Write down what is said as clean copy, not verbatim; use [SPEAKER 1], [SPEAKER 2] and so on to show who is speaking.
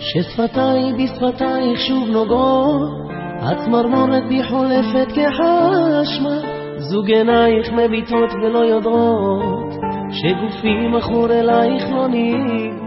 [SPEAKER 1] ששפתיי בשפתייך שוב נוגעות, הצמרמורת בי חולפת כחשמל, זוג עינייך מביטות ולא יודעות, שגופי מכור אלייך לא ניגע.